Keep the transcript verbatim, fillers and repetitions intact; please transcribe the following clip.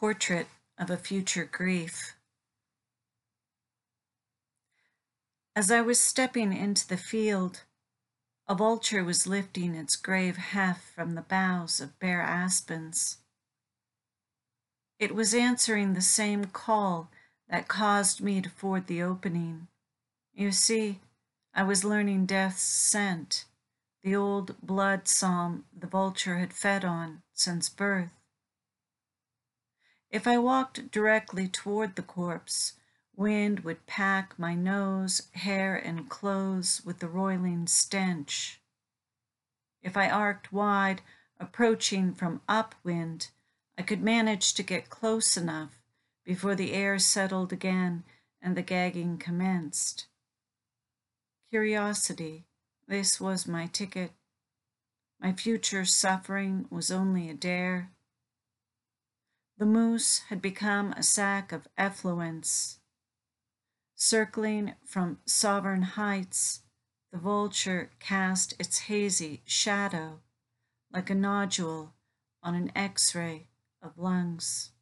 Portrait of a Future Grief. As I was stepping into the field, a vulture was lifting its grave heft from the boughs of bare aspens. It was answering the same call that caused me to ford the opening. You see, I was learning death's scent, the old blood psalm the vulture had fed on since birth. If I walked directly toward the corpse, wind would pack my nose, hair, and clothes with the roiling stench. If I arced wide, approaching from upwind, I could manage to get close enough before the air settled again and the gagging commenced. Curiosity, this was my ticket. My future suffering was only a dare. The moose had become a sack of effluence. Circling from sovereign heights, the vulture cast its hazy shadow like a nodule on an X-ray of lungs.